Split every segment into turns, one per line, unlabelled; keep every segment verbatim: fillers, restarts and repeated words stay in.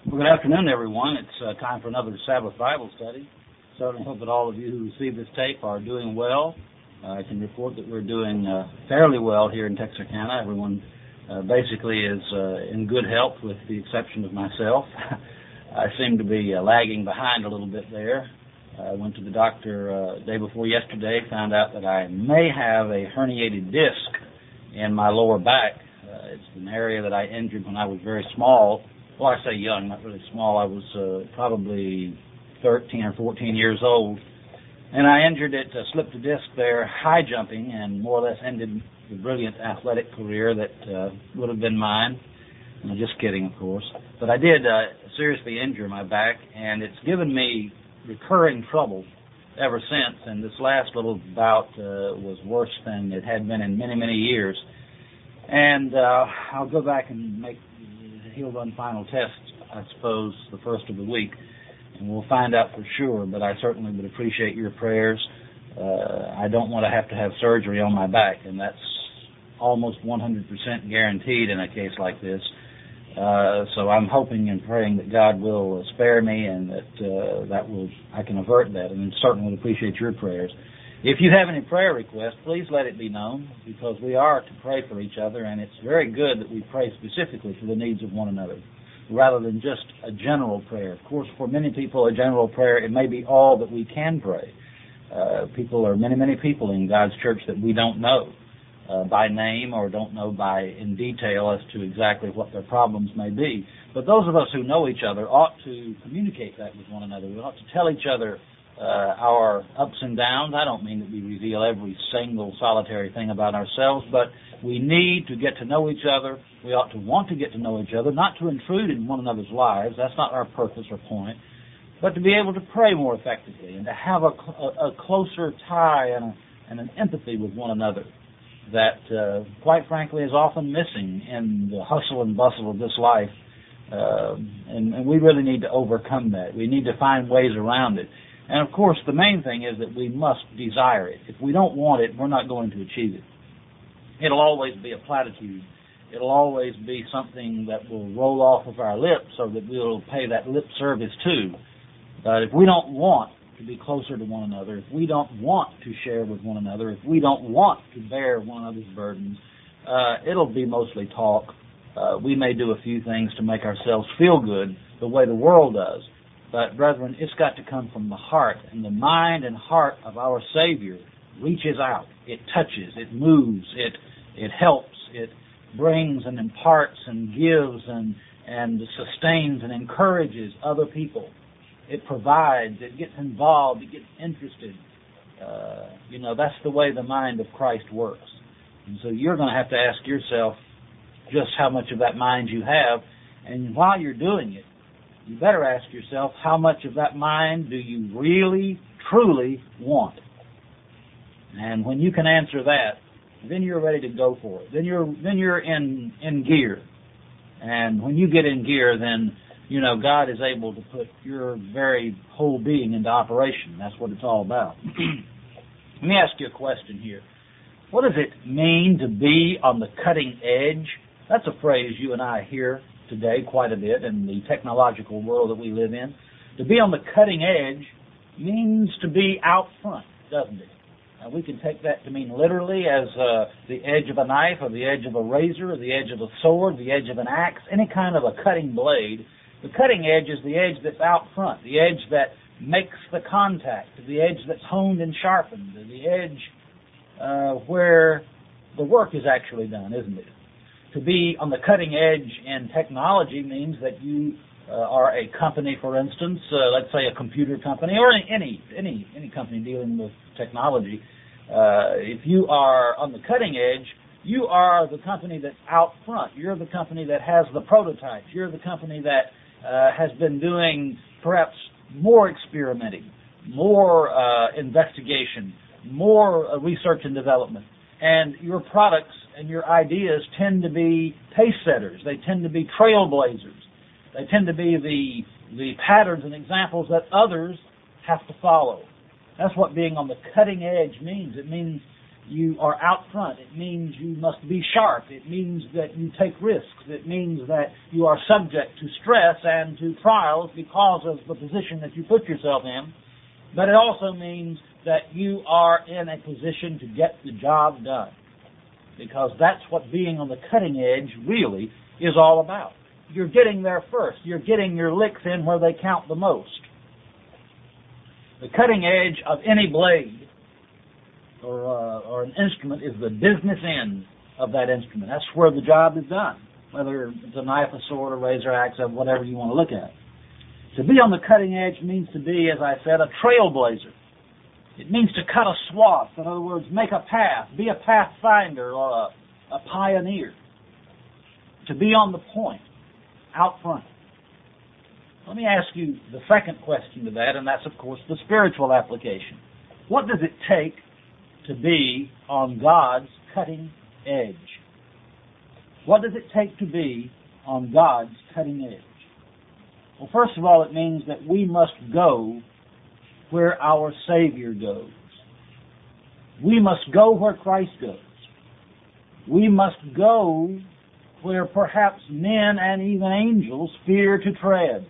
Well, good afternoon, everyone. It's uh, time for another Sabbath Bible study. Certainly hope that all of you who receive this tape are doing well. Uh, I can report that we're doing uh, fairly well here in Texarkana. Everyone uh, basically is uh, in good health with the exception of myself. I seem to be uh, lagging behind a little bit there. I went to the doctor uh, day before yesterday, found out that I may have a herniated disc in my lower back. Uh, it's an area that I injured when I was very small. Well, I say young, not really small. I was uh, probably thirteen or fourteen years old. And I injured it, uh, slipped a disc there, high jumping, and more or less ended the brilliant athletic career that uh, would have been mine. I'm just kidding, of course. But I did uh, seriously injure my back, and it's given me recurring trouble ever since. And this last little bout uh, was worse than it had been in many, many years. And uh, I'll go back and make he'll run final tests, I suppose, the first of the week, and we'll find out for sure, but I certainly would appreciate your prayers. Uh, I don't want to have to have surgery on my back, and that's almost one hundred percent guaranteed in a case like this. Uh, so I'm hoping and praying that God will spare me and that uh, that will I can avert that, and certainly would appreciate your prayers. If you have any prayer requests, please let it be known, because we are to pray for each other, and it's very good that we pray specifically for the needs of one another, rather than just a general prayer. Of course, for many people, a general prayer, it may be all that we can pray. Uh, people are many, many people in God's church that we don't know uh, by name or don't know by in detail as to exactly what their problems may be. But those of us who know each other ought to communicate that with one another. We ought to tell each other Uh, our ups and downs. I don't mean that we reveal every single solitary thing about ourselves, but we need to get to know each other. We ought to want to get to know each other, not to intrude in one another's lives. That's not our purpose or point, but to be able to pray more effectively and to have a, a, a closer tie and, a, and an empathy with one another that, uh, quite frankly, is often missing in the hustle and bustle of this life. Uh, and, and we really need to overcome that. We need to find ways around it. And, of course, the main thing is that we must desire it. If we don't want it, we're not going to achieve it. It'll always be a platitude. It'll always be something that will roll off of our lips so that we'll pay that lip service to. But if we don't want to be closer to one another, if we don't want to share with one another, if we don't want to bear one another's burdens, uh, it'll be mostly talk. Uh, we may do a few things to make ourselves feel good the way the world does. But, brethren, it's got to come from the heart, and the mind and heart of our Savior reaches out. It touches, it moves, it it helps, it brings and imparts and gives and, and sustains and encourages other people. It provides, it gets involved, it gets interested. Uh, you know, that's the way the mind of Christ works. And so you're going to have to ask yourself just how much of that mind you have, and while you're doing it, you better ask yourself, how much of that mind do you really, truly want? And when you can answer that, then you're ready to go for it. Then you're then you're in, in gear. And when you get in gear, then, you know, God is able to put your very whole being into operation. That's what it's all about. Let me ask you a question here. What does it mean to be on the cutting edge? That's a phrase you and I hear today quite a bit in the technological world that we live in. To be on the cutting edge means to be out front, doesn't it? Now, we can take that to mean literally as uh, the edge of a knife or the edge of a razor or the edge of a sword, the edge of an axe, any kind of a cutting blade. The cutting edge is the edge that's out front, the edge that makes the contact, the edge that's honed and sharpened, the edge uh, where the work is actually done, isn't it? To be on the cutting edge in technology means that you uh, are a company, for instance, uh, let's say a computer company or any any any company dealing with technology. Uh, if you are on the cutting edge, you are the company that's out front. You're the company that has the prototypes. You're the company that uh, has been doing perhaps more experimenting, more uh, investigation, more uh, research and development. And your products and your ideas tend to be pace setters. They tend to be trailblazers. They tend to be the the patterns and examples that others have to follow. That's what being on the cutting edge means. It means
you are out front. It means you must be sharp. It means that you take risks. It means that you are subject to stress and to trials because of the position that you put yourself in. But it also means that you are in a position to get the job done, because that's what being on the cutting edge really is all about. You're getting there first. You're getting your licks in where they count the most. The cutting edge of any blade or, uh, or an instrument is the business end of that instrument. That's where the job is done, whether it's a knife, a sword, a razor, axe, or whatever you want to look at. To be on the cutting edge means to be, as I said, a trailblazer. It means to cut a swath. In other words, make a path, be a pathfinder or a, a pioneer. To be on the point, out front. Let me ask you the second question to that, and that's, of course, the spiritual application. What does it take to be on God's cutting edge? What does it take to be on God's cutting edge? Well, first of all, it means that we must go where our Savior goes. We must go where Christ goes. We must go where perhaps men and even angels fear to tread.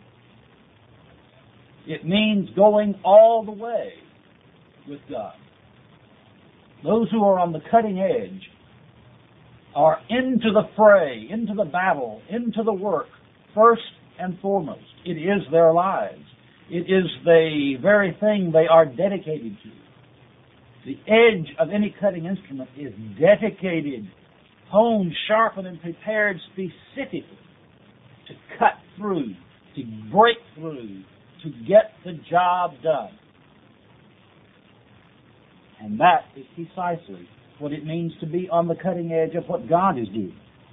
It means going all the way with God. Those who are on the cutting edge are into the fray, into the battle, into the work, first and foremost. It is their lives. It is the very thing they are dedicated to. The edge of any cutting instrument is dedicated, honed, sharpened, and prepared specifically to cut through, to break through, to get the job done. And that is precisely what it means to be on the cutting edge of what God is doing.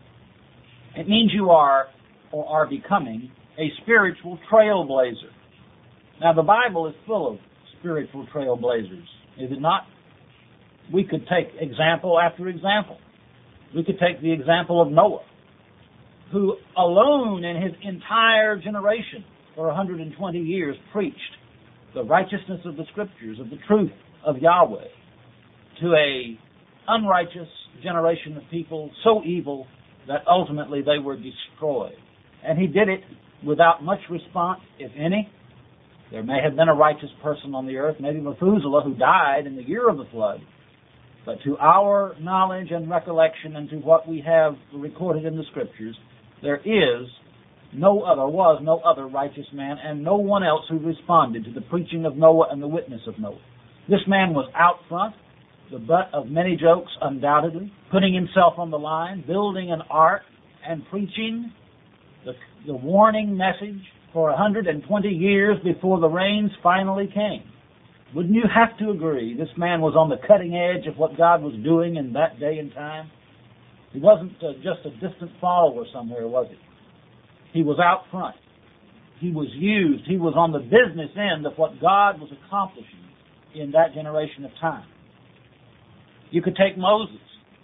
It means you are, or are becoming, a spiritual trailblazer. Now, the Bible is full of spiritual trailblazers, is it not? We could take example after example. We could take the example of Noah, who alone in his entire generation for one hundred twenty years preached the righteousness of the Scriptures, of the truth of Yahweh, to a unrighteous generation of people so evil that ultimately they were destroyed. And he did it without much response, if any. There may have been a righteous person on the earth, maybe Methuselah, who died in the year of the flood. But to our knowledge and recollection and to what we have recorded in the Scriptures, there is no other, was no other righteous man, and no one else who responded to the preaching of Noah and the witness of Noah. This man was out front, the butt of many jokes undoubtedly, putting himself on the line, building an ark, and preaching the, the warning message for one hundred twenty years before the rains finally came. Wouldn't you have to agree this man was on the cutting edge of what God was doing in that day and time? He wasn't uh, just a distant follower somewhere, was he? He was out front. He was used. He was on the business end of what God was accomplishing in that generation of time. You could take Moses,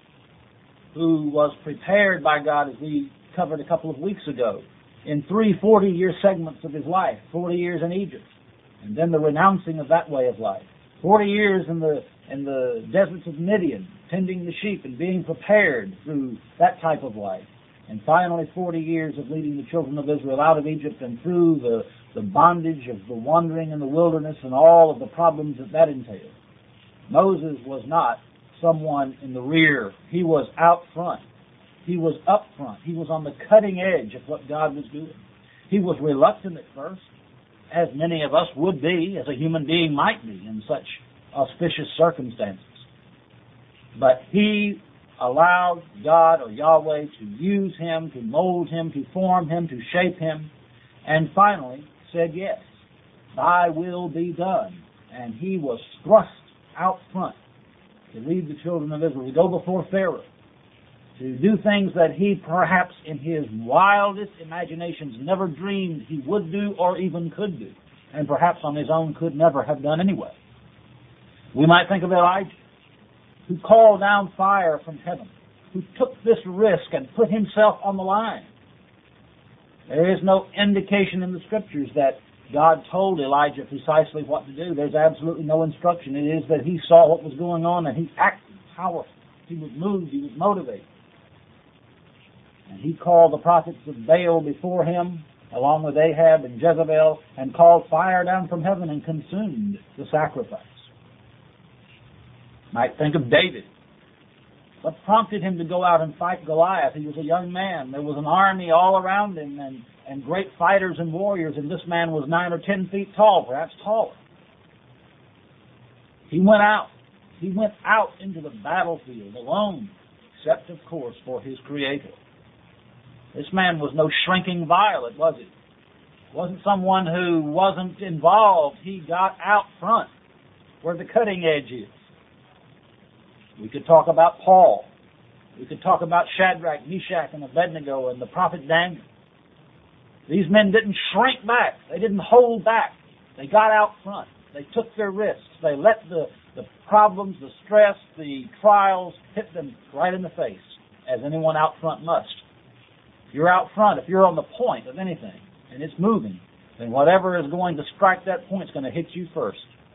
who was prepared by God, as we covered a couple of weeks ago, in three forty-year segments of his life, forty years in Egypt, and then the renouncing of that way of life, forty years in the in the deserts of Midian, tending the sheep and being prepared through that type of life, and finally forty years of leading the children of Israel out of Egypt and through the, the bondage of the wandering in the wilderness and all of the problems that that entailed. Moses was not someone in the rear. He was out front. He was up front. He was on the cutting edge of what God was doing. He was reluctant at first, as many of us would be, as a human being might be in such auspicious circumstances. But he allowed God or Yahweh to use him, to mold him, to form him, to shape him, and finally said yes, thy will be done. And he was thrust out front to lead the children of Israel, to go before Pharaoh, to do things that he perhaps in his wildest imaginations never dreamed he would do or even could do, and perhaps on his own could never have done anyway. We might think of Elijah, who called down fire from heaven, who took this risk and put himself on the line. There is no indication in the Scriptures that God told Elijah precisely what to do. There's absolutely no instruction. It is that he saw what was going on and he acted powerful. He was moved. He was motivated. And he called the prophets of Baal before him, along with Ahab and Jezebel, and called fire down from heaven and consumed the sacrifice. Might think of David. What prompted him to go out and fight Goliath? He was a young man. There was an army all around him and, and great fighters and warriors, and this man was nine or ten feet tall, perhaps taller. He went out. He went out into the battlefield alone, except, of course, for his Creator. This man was no shrinking violet, was he? Wasn't someone who wasn't involved. He got out front, where the cutting edge is. We could talk about Paul. We could talk about Shadrach, Meshach, and Abednego, and the prophet Daniel. These men didn't shrink back. They didn't hold back. They got out front. They took their risks. They let the, the problems, the stress, the trials hit them right in the face, as anyone out front must. If you're out front, if you're on the point of anything, and it's moving, then whatever is going to strike that point is going to hit you first.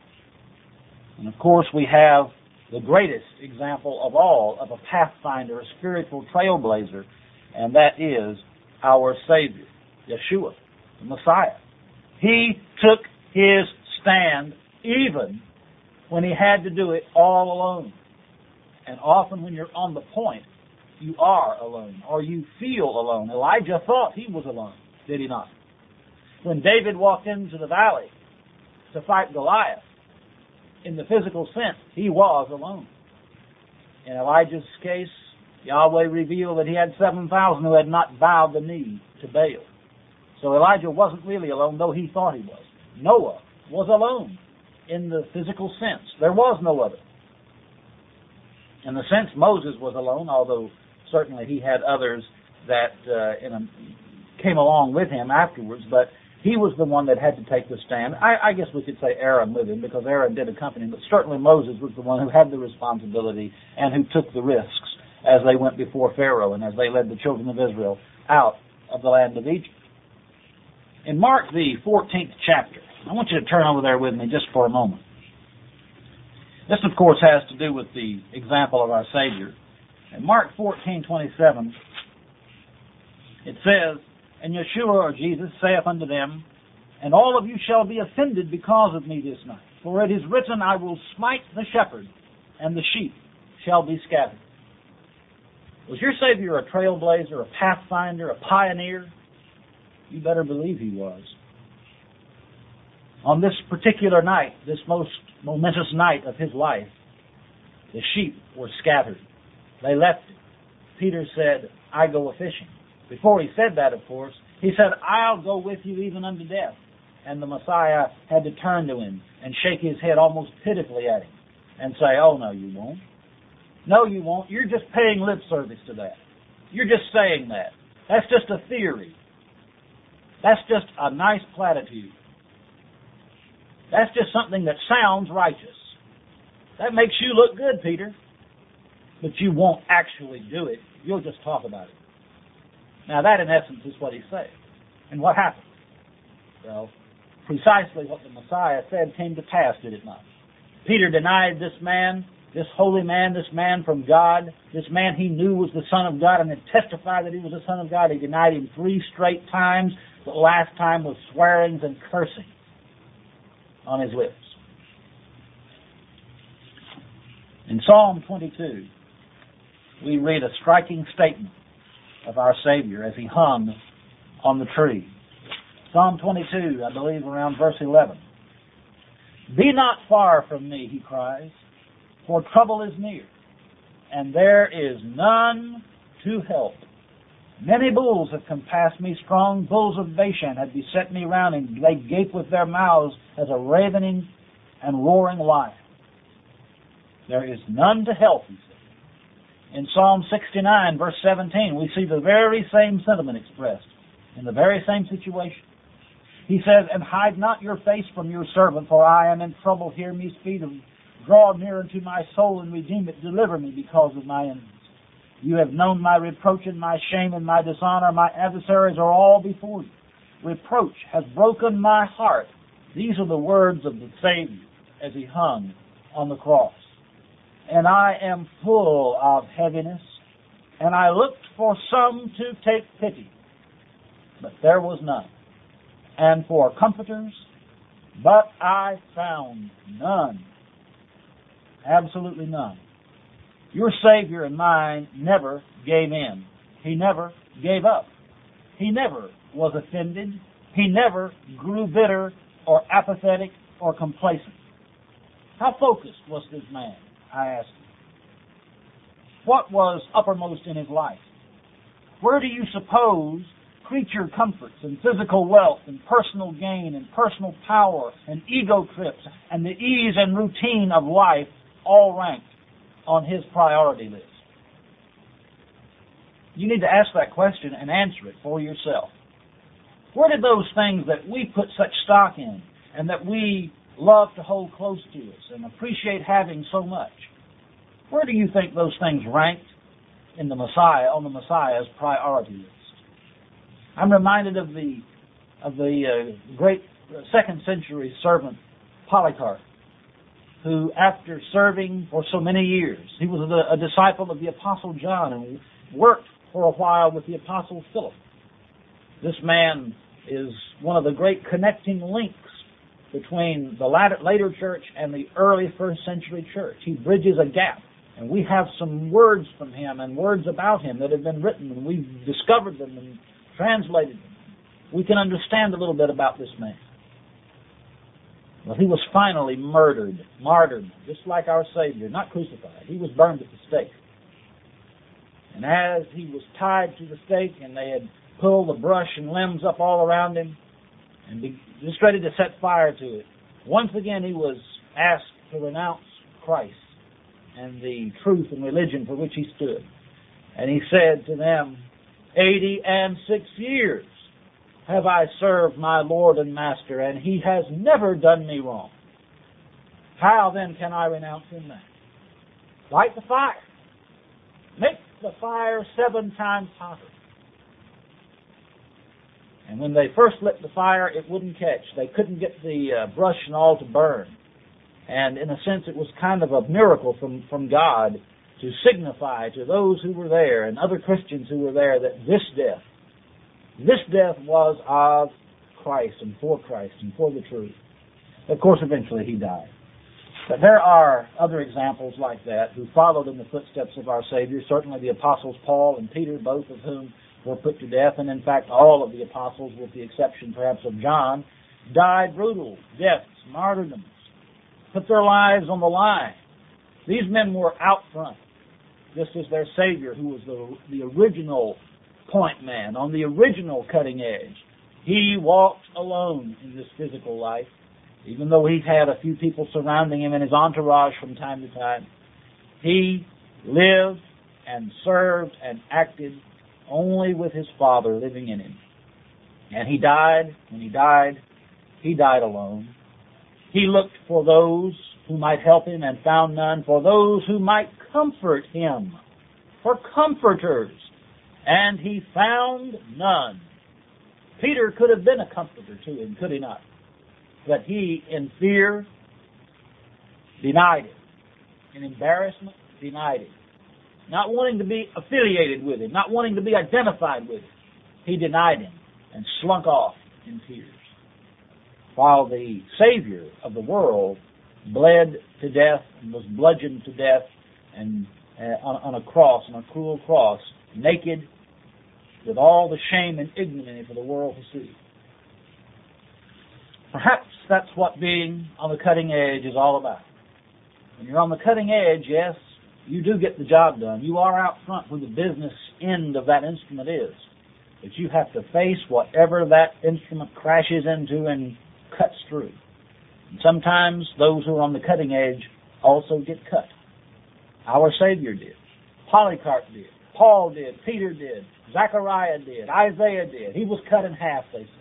And of course, we have the greatest example of all of a pathfinder, a spiritual trailblazer, and that is our Savior, Yeshua, the Messiah. He took his stand even when he had to do it all alone. And often when you're on the point, you are alone, or you feel alone. Elijah thought he was alone, did he not? When David walked into the valley to fight Goliath, in the physical sense, he was alone. In Elijah's case, Yahweh revealed that he had seven thousand who had not bowed the knee to Baal. So Elijah wasn't really alone, though he thought he was. Noah was alone in the physical sense. There was no other. In the sense, Moses was alone, although certainly he had others that uh, in a, came along with him afterwards, but he was the one that had to take the stand. I, I guess we could say Aaron with him, because Aaron did accompany him, but certainly Moses was the one who had the responsibility and who took the risks as they went before Pharaoh and as they led the children of Israel out of the land of Egypt. In Mark, the fourteenth chapter, I want you to turn over there with me just for a moment. This, of course, has to do with the example of our Savior. In Mark fourteen twenty-seven, it says, "And Yeshua, or Jesus, saith unto them, And all of you shall be offended because of me this night. For it is written, I will smite the shepherd, and the sheep shall be scattered." Was your Savior a trailblazer, a pathfinder, a pioneer? You better believe he was. On this particular night, this most momentous night of his life, the sheep were scattered. They left him. Peter said, "I go a-fishing." Before he said that, of course, he said, "I'll go with you even unto death." And the Messiah had to turn to him and shake his head almost pitifully at him and say, "Oh, no, you won't. No, you won't. You're just paying lip service to that. You're just saying that. That's just a theory. That's just a nice platitude. That's just something that sounds righteous. That makes you look good, Peter. But you won't actually do it. You'll just talk about it." Now that, in essence, is what he's saying. And what happened? Well, precisely what the Messiah said came to pass, did it not? Peter denied this man, this holy man, this man from God, this man he knew was the Son of God and had testified that he was the Son of God. He denied him three straight times. The last time was swearings and cursing on his lips. In Psalm twenty-two, we read a striking statement of our Savior as he hung on the tree. Psalm twenty-two, I believe around verse eleven. "Be not far from me," he cries, "for trouble is near, and there is none to help. Many bulls have compassed me, strong bulls of Bashan have beset me round, and they gape with their mouths as a ravening and roaring lion. There is none to help," he said. In Psalm sixty-nine, verse seventeen, we see the very same sentiment expressed in the very same situation. He says, "And hide not your face from your servant, for I am in trouble. Hear me speedily. Draw near unto my soul and redeem it. Deliver me because of my enemies. You have known my reproach and my shame and my dishonor. My adversaries are all before you. Reproach has broken my heart." These are the words of the Savior as he hung on the cross. and I am full of heaviness, and I looked for some to take pity, but there was none, and for comforters, but I found none. Absolutely none. Your Savior and mine never gave in. He never gave up. He never was offended. He never grew bitter or apathetic or complacent. How focused was this man, I asked him. What was uppermost in his life? Where do you suppose creature comforts and physical wealth and personal gain and personal power and ego trips and the ease and routine of life all ranked on his priority list? You need to ask that question and answer it for yourself. Where did those things that we put such stock in and that we love to hold close to us and appreciate having so much, where do you think those things ranked in the Messiah, on the Messiah's priority list? I'm reminded of the of the uh, great second century servant Polycarp, who, after serving for so many years, he was a, a disciple of the Apostle John and worked for a while with the Apostle Philip. This man is one of the great connecting links between the latter, later church and the early first century church. He bridges a gap, and we have some words from him and words about him that have been written, and we've discovered them and translated them. We can understand a little bit about this man. Well, he was finally murdered, martyred, just like our Savior, not crucified. He was burned at the stake. And as he was tied to the stake and they had pulled the brush and limbs up all around him and be just ready to set fire to it, once again he was asked to renounce Christ and the truth and religion for which he stood. And he said to them, Eighty and six years have I served my Lord and Master, and he has never done me wrong. How then can I renounce him now? Light the fire. Make the fire seven times hotter. And when they first lit the fire, it wouldn't catch. They couldn't get the uh, brush and all to burn. And in a sense, it was kind of a miracle from, from God to signify to those who were there and other Christians who were there that this death, this death was of Christ and for Christ and for the truth. Of course, eventually he died. But there are other examples like that who followed in the footsteps of our Savior. Certainly the apostles Paul and Peter, both of whom were put to death, and in fact all of the apostles, with the exception perhaps of John, died brutal deaths, martyrdoms, put their lives on the line. These men were out front, just as their Savior, who was the, the original point man, on the original cutting edge. He walked alone in this physical life, even though he had a few people surrounding him in his entourage from time to time. He lived and served and acted only with his Father living in him. And he died, when he died, he died alone. He looked for those who might help him and found none, for those who might comfort him, for comforters, and he found none. Peter could have been a comforter to him, could he not? But he, in fear, denied him. In embarrassment, denied him. Not wanting to be affiliated with him, not wanting to be identified with him, he denied him and slunk off in tears. While the Savior of the world bled to death and was bludgeoned to death and uh, on, on a cross, on a cruel cross, naked, with all the shame and ignominy for the world to see. Perhaps that's what being on the cutting edge is all about. When you're on the cutting edge, yes, you do get the job done. You are out front where the business end of that instrument is. But you have to face whatever that instrument crashes into and cuts through. And sometimes those who are on the cutting edge also get cut. Our Savior did. Polycarp did. Paul did. Peter did. Zechariah did. Isaiah did. He was cut in half, they say.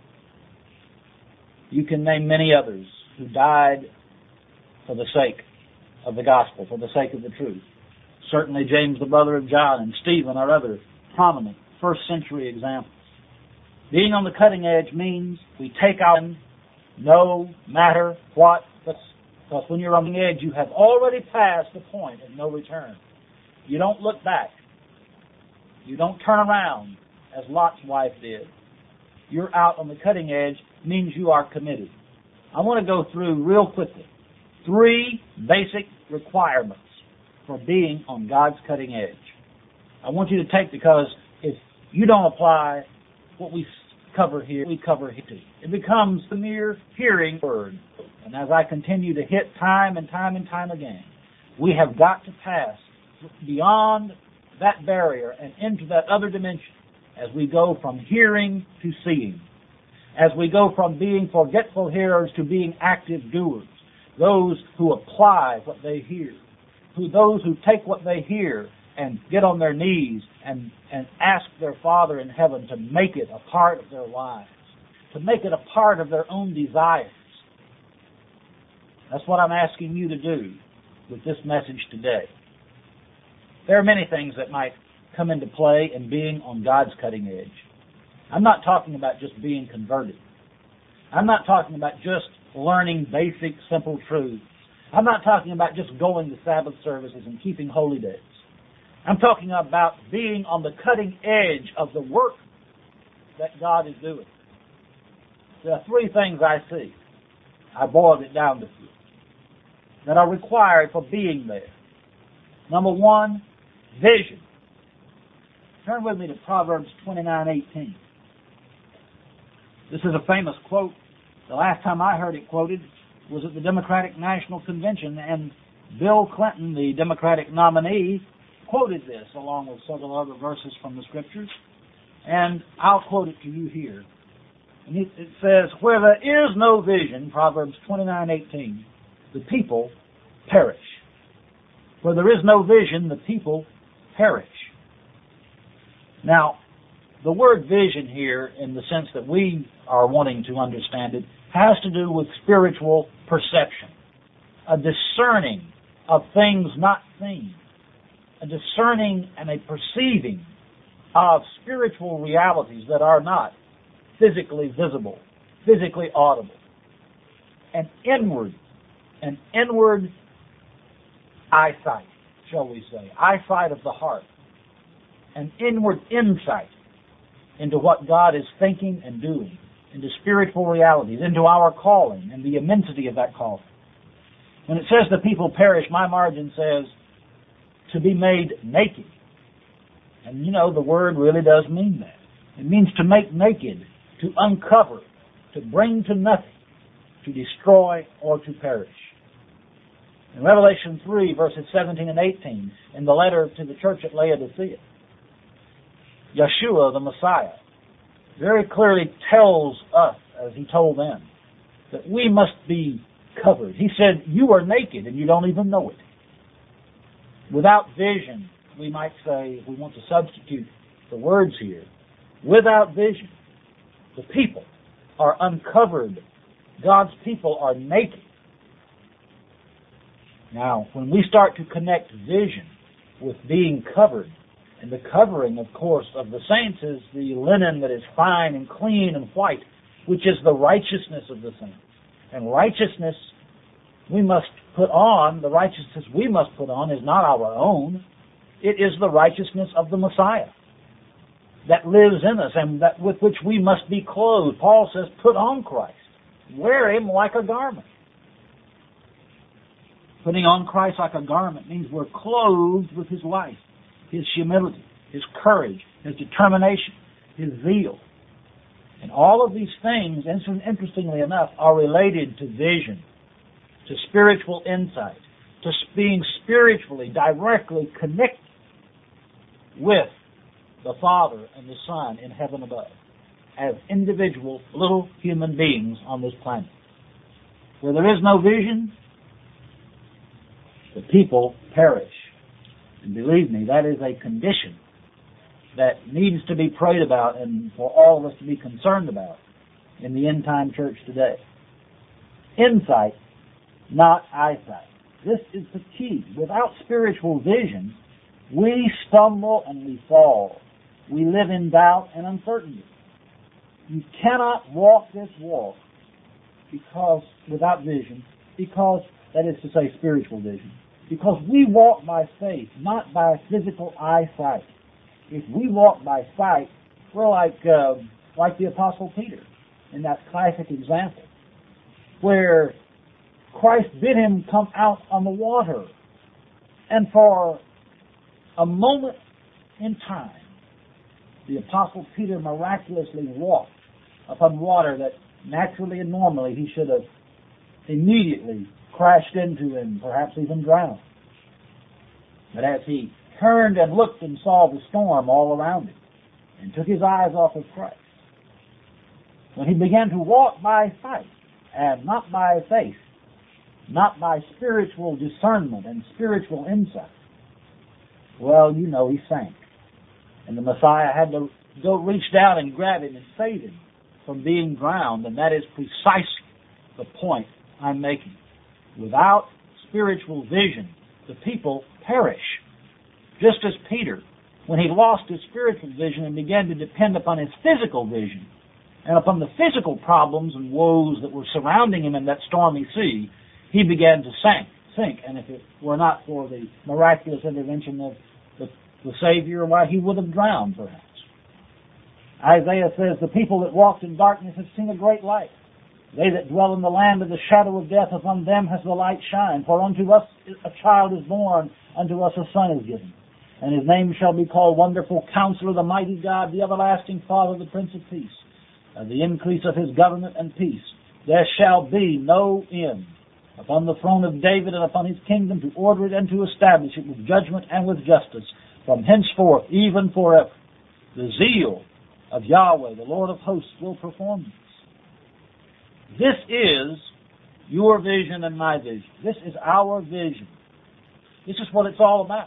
You can name many others who died for the sake of the gospel, for the sake of the truth. Certainly James, the brother of John, and Stephen are other prominent first century examples. Being on the cutting edge means we take our no matter what the Because when you're on the edge, you have already passed the point of no return. You don't look back. You don't turn around as Lot's wife did. You're out on the cutting edge means you are committed. I want to go through real quickly three basic requirements for being on God's cutting edge. I want you to take, because if you don't apply what we cover here, we cover here. It becomes the mere hearing word. And as I continue to hit time and time and time again, we have got to pass beyond that barrier and into that other dimension as we go from hearing to seeing, as we go from being forgetful hearers to being active doers, those who apply what they hear, who those who take what they hear and get on their knees and, and ask their Father in heaven to make it a part of their lives, to make it a part of their own desires. That's what I'm asking you to do with this message today. There are many things that might come into play in being on God's cutting edge. I'm not talking about just being converted. I'm not talking about just learning basic, simple truths. I'm not talking about just going to Sabbath services and keeping holy days. I'm talking about being on the cutting edge of the work that God is doing. There are three things I see. I boiled it down to three that are required for being there. Number one, vision. Turn with me to Proverbs twenty-nine eighteen. This is a famous quote. The last time I heard it quoted was at the Democratic National Convention, and Bill Clinton, the Democratic nominee, quoted this along with several other verses from the Scriptures, and I'll quote it to you here. And it, it says, "Where there is no vision," Proverbs twenty-nine eighteen, "the people perish." Where there is no vision, the people perish. Now, the word vision here, in the sense that we are wanting to understand it, has to do with spiritual perception, a discerning of things not seen, a discerning and a perceiving of spiritual realities that are not physically visible, physically audible. An inward, an inward eyesight, shall we say, eyesight of the heart, an inward insight into what God is thinking and doing, into spiritual realities, into our calling and the immensity of that calling. When it says the people perish, my margin says to be made naked. And you know, the word really does mean that. It means to make naked, to uncover, to bring to nothing, to destroy, or to perish. In Revelation three, verses seventeen and eighteen, in the letter to the church at Laodicea, Yeshua, the Messiah, very clearly tells us, as he told them, that we must be covered. He said, you are naked and you don't even know it. Without vision, we might say, if we want to substitute the words here, without vision, the people are uncovered. God's people are naked. Now, when we start to connect vision with being covered, and the covering, of course, of the saints is the linen that is fine and clean and white, which is the righteousness of the saints. And righteousness we must put on, the righteousness we must put on is not our own. It is the righteousness of the Messiah that lives in us and that with which we must be clothed. Paul says, put on Christ. Wear him like a garment. Putting on Christ like a garment means we're clothed with his life, his humility, his courage, his determination, his zeal. And all of these things, interestingly enough, are related to vision, to spiritual insight, to being spiritually, directly connected with the Father and the Son in heaven above, as individual little human beings on this planet. Where there is no vision, the people perish. And believe me, that is a condition that needs to be prayed about and for all of us to be concerned about in the end-time church today. Insight, not eyesight. This is the key. Without spiritual vision, we stumble and we fall. We live in doubt and uncertainty. You cannot walk this walk because without vision, because that is to say spiritual vision. Because we walk by faith, not by physical eyesight. If we walk by sight, we're like, uh, like the Apostle Peter in that classic example, where Christ bid him come out on the water. And for a moment in time, the Apostle Peter miraculously walked upon water that naturally and normally he should have immediately crashed into and perhaps even drowned. But as he turned and looked and saw the storm all around him and took his eyes off of Christ, when he began to walk by sight and not by faith, not by spiritual discernment and spiritual insight, well, you know, he sank. And the Messiah had to go reach down and grab him and save him from being drowned, and that is precisely the point I'm making. Without spiritual vision, the people perish. Just as Peter, when he lost his spiritual vision and began to depend upon his physical vision and upon the physical problems and woes that were surrounding him in that stormy sea, he began to sink. sink. And if it were not for the miraculous intervention of the, the Savior, why, he would have drowned, perhaps. Isaiah says, the people that walked in darkness have seen a great light. They that dwell in the land of the shadow of death, upon them has the light shined. For unto us a child is born, unto us a son is given. And his name shall be called Wonderful Counselor, the Mighty God, the Everlasting Father, the Prince of Peace. And the increase of his government and peace, there shall be no end. Upon the throne of David and upon his kingdom, to order it and to establish it with judgment and with justice, from henceforth, even forever. The zeal of Yahweh, the Lord of hosts, will perform this. This is your vision and my vision. This is our vision. This is what it's all about.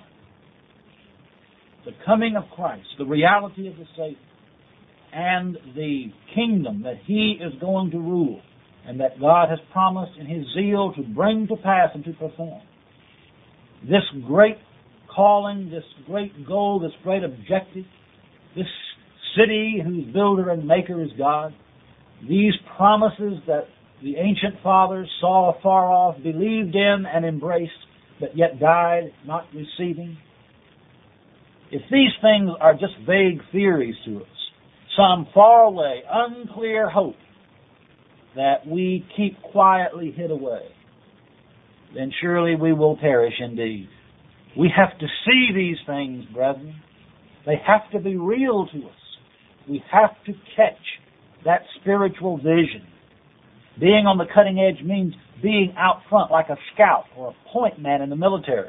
The coming of Christ, the reality of the Savior, and the kingdom that he is going to rule, and that God has promised in his zeal to bring to pass and to perform. This great calling, this great goal, this great objective, this city whose builder and maker is God, these promises that the ancient fathers saw afar off, believed in and embraced, but yet died not receiving. If these things are just vague theories to us, some faraway, unclear hope that we keep quietly hid away, then surely we will perish indeed. We have to see these things, brethren. They have to be real to us. We have to catch that spiritual vision. Being on the cutting edge means being out front like a scout or a point man in the military.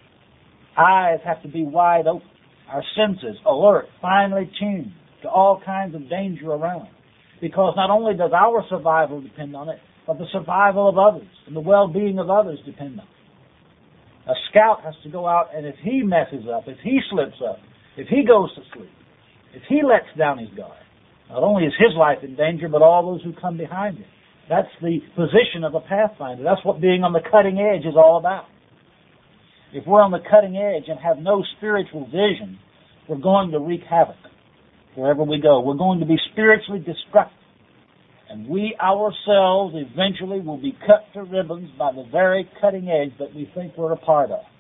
Eyes have to be wide open. Our senses alert, finely tuned to all kinds of danger around. Because not only does our survival depend on it, but the survival of others and the well-being of others depend on it. A scout has to go out, and if he messes up, if he slips up, if he goes to sleep, if he lets down his guard, not only is his life in danger, but all those who come behind him. That's the position of a pathfinder. That's what being on the cutting edge is all about. If we're on the cutting edge and have no spiritual vision, we're going to wreak havoc wherever we go. We're going to be spiritually destructive. And we ourselves eventually will be cut to ribbons by the very cutting edge that we think we're a part of.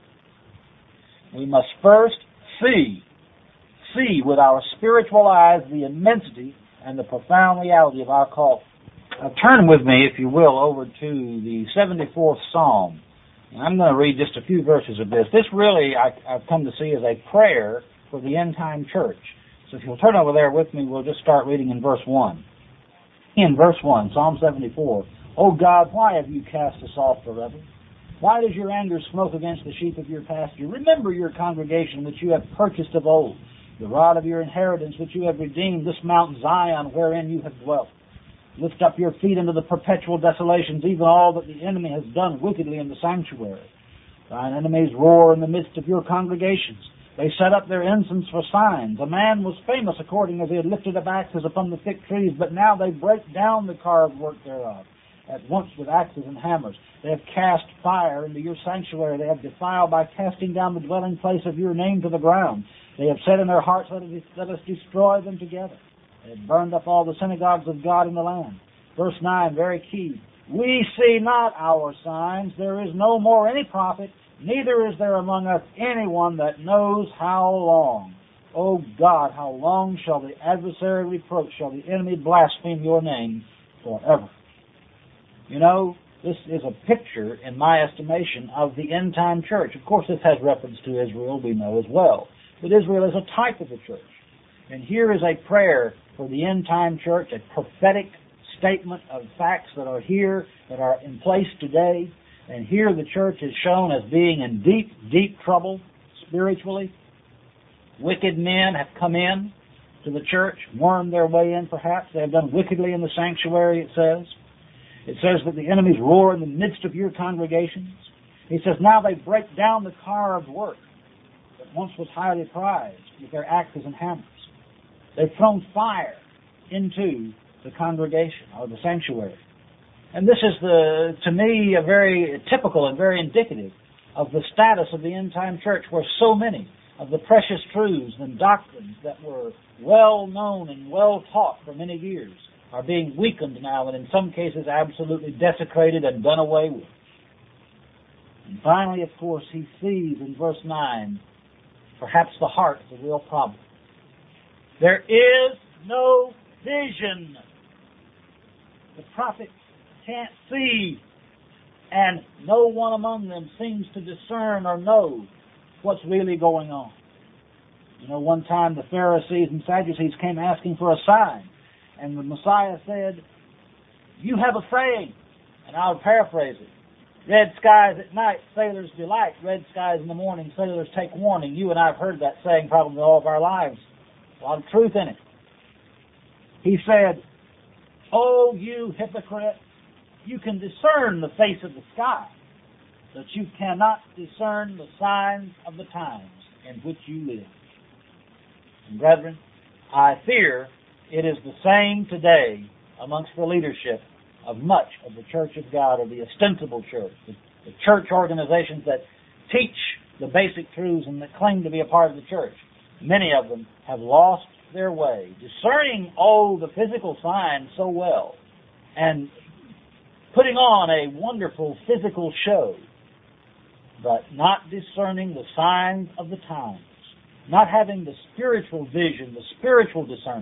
We must first see, see with our spiritual eyes the immensity and the profound reality of our call. Now turn with me, if you will, over to the seventy-fourth Psalm. And I'm going to read just a few verses of this. This really, I, I've come to see as a prayer for the end-time church. So if you'll turn over there with me, we'll just start reading in verse one. In verse one, Psalm seventy-four, O God, why have you cast us off forever? Why does your anger smoke against the sheep of your pasture? Remember your congregation which you have purchased of old, the rod of your inheritance which you have redeemed, this Mount Zion wherein you have dwelt. Lift up your feet into the perpetual desolations, even all that the enemy has done wickedly in the sanctuary. Thine enemies roar in the midst of your congregations. They set up their ensigns for signs. A man was famous according as he had lifted up axes upon the thick trees, but now they break down the carved work thereof, at once with axes and hammers. They have cast fire into your sanctuary. They have defiled by casting down the dwelling place of your name to the ground. They have said in their hearts, let us, let us destroy them together. They have burned up all the synagogues of God in the land. Verse nine, very key. We see not our signs. There is no more any prophet, neither is there among us anyone that knows how long. O God, how long shall the adversary reproach, shall the enemy blaspheme your name forever? You know, this is a picture, in my estimation, of the end-time church. Of course, this has reference to Israel, we know as well. But Israel is a type of the church. And here is a prayer for the end-time church, a prophetic statement of facts that are here, that are in place today. And here the church is shown as being in deep, deep trouble spiritually. Wicked men have come in to the church, wormed their way in perhaps. They have done wickedly in the sanctuary, it says. It says that the enemies roar in the midst of your congregations. He says, now they break down the carved work that once was highly prized with their axes and hammers. They've thrown fire into the congregation or the sanctuary. And this is, the, to me, a very typical and very indicative of the status of the end-time church, where so many of the precious truths and doctrines that were well known and well taught for many years are being weakened now, and in some cases absolutely desecrated and done away with. And finally, of course, he sees in verse nine perhaps the heart of the real problem. There is no vision. The prophet can't see, and no one among them seems to discern or know what's really going on. You know, one time the Pharisees and Sadducees came asking for a sign, and the Messiah said, you have a saying, and I'll paraphrase it. Red skies at night, sailors delight. Red skies in the morning, sailors take warning. You and I have heard that saying probably all of our lives. A lot of truth in it. He said, oh, you hypocrite, you can discern the face of the sky, but you cannot discern the signs of the times in which you live. And brethren, I fear it is the same today amongst the leadership of much of the Church of God, or the ostensible church, the, the church organizations that teach the basic truths and that claim to be a part of the church. Many of them have lost their way, discerning all the physical signs so well, and putting on a wonderful physical show, but not discerning the signs of the times, not having the spiritual vision, the spiritual discernment,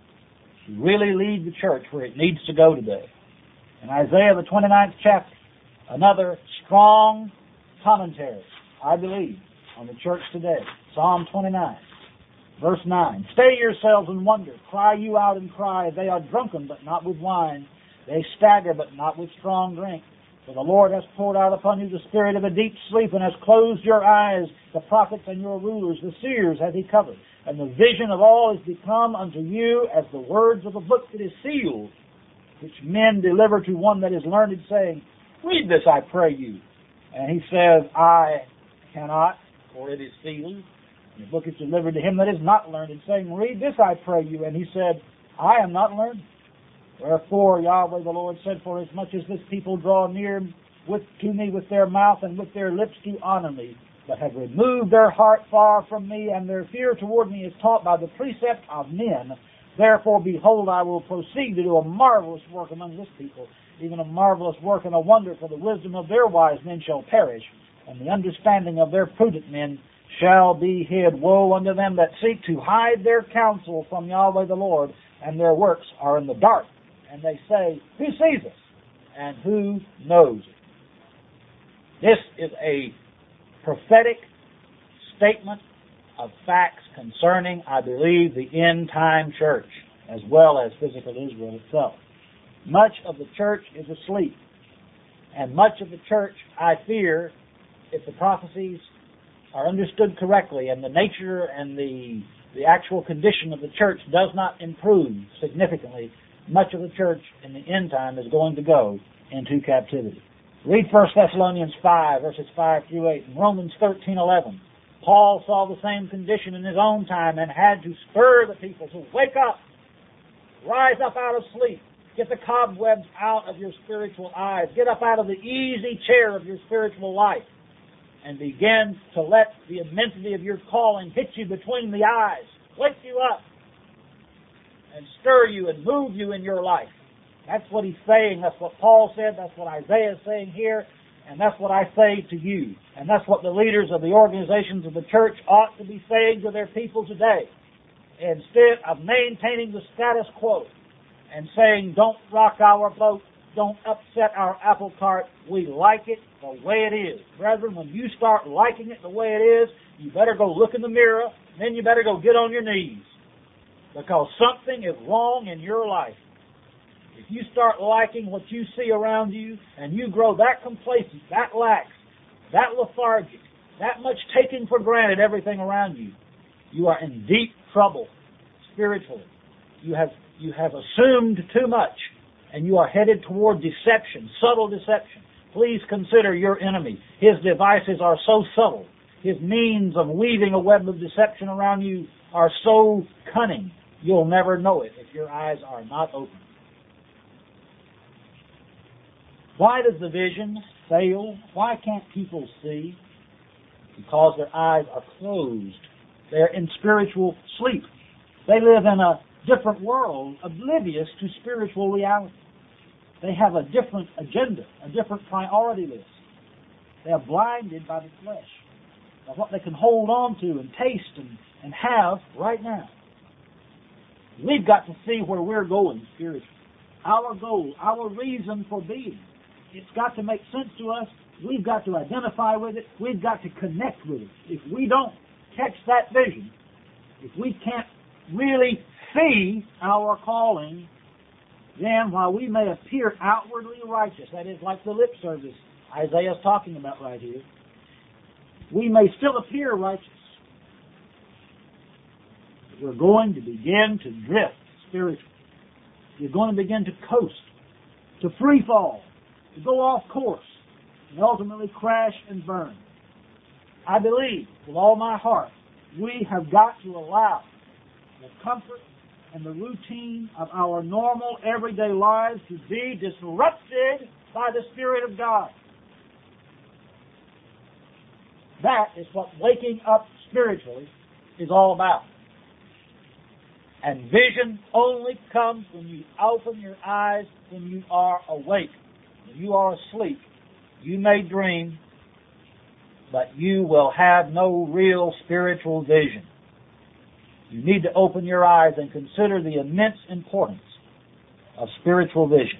to really lead the church where it needs to go today. In Isaiah, the twenty-ninth chapter, another strong commentary, I believe, on the church today. Psalm twenty-nine, verse nine. Stay yourselves and wonder. Cry you out and cry. They are drunken, but not with wine. They stagger, but not with strong drink. For the Lord has poured out upon you the spirit of a deep sleep, and has closed your eyes. The prophets and your rulers, the seers, hath he covered. And the vision of all is become unto you as the words of a book that is sealed, which men deliver to one that is learned, saying, read this, I pray you. And he says, I cannot, for it is sealed. And the book is delivered to him that is not learned, saying, read this, I pray you. And he said, I am not learned. Wherefore Yahweh the Lord said, for as much as this people draw near with, to me with their mouth and with their lips to honor me, but have removed their heart far from me, and their fear toward me is taught by the precept of men. Therefore, behold, I will proceed to do a marvelous work among this people, even a marvelous work and a wonder, for the wisdom of their wise men shall perish, and the understanding of their prudent men shall be hid. Woe unto them that seek to hide their counsel from Yahweh the Lord, and their works are in the dark. And they say, who sees us? And who knows it? This is a prophetic statement of facts concerning, I believe, the end-time church, as well as physical Israel itself. Much of the church is asleep. And much of the church, I fear, if the prophecies are understood correctly and the nature and the, the actual condition of the church does not improve significantly, much of the church in the end time is going to go into captivity. Read First Thessalonians five, verses five through eight, and Romans thirteen eleven. Paul saw the same condition in his own time and had to spur the people to wake up, rise up out of sleep, get the cobwebs out of your spiritual eyes, get up out of the easy chair of your spiritual life, and begin to let the immensity of your calling hit you between the eyes, wake you up, and stir you and move you in your life That's what he's saying. That's what Paul said. That's what Isaiah is saying here. And that's what I say to you. And that's what the leaders of the organizations of the church ought to be saying to their people today. Instead of maintaining the status quo and saying, don't rock our boat, don't upset our apple cart, we like it the way it is. Brethren, when you start liking it the way it is, you better go look in the mirror, and then you better go get on your knees. Because something is wrong in your life. If you start liking what you see around you, and you grow that complacent, that lax, that lethargic, that much taking for granted everything around you, you are in deep trouble spiritually. You have you have assumed too much, and you are headed toward deception, subtle deception. Please consider your enemy. His devices are so subtle. His means of weaving a web of deception around you are so cunning, you'll never know it if your eyes are not open. Why does the vision fail? Why can't people see? Because their eyes are closed. They're in spiritual sleep. They live in a different world, oblivious to spiritual reality. They have a different agenda, a different priority list. They are blinded by the flesh, by what they can hold on to and taste and, and have right now. We've got to see where we're going spiritually. Our goal, our reason for being. It's got to make sense to us. We've got to identify with it. We've got to connect with it. If we don't catch that vision, if we can't really see our calling, then while we may appear outwardly righteous, that is like the lip service Isaiah is talking about right here, we may still appear righteous. We're going to begin to drift spiritually. We're going to begin to coast, to free fall, to go off course, and ultimately crash and burn. I believe with all my heart we have got to allow the comfort and the routine of our normal everyday lives to be disrupted by the Spirit of God. That is what waking up spiritually is all about. And vision only comes when you open your eyes when you are awake. When you are asleep, you may dream, but you will have no real spiritual vision. You need to open your eyes and consider the immense importance of spiritual vision.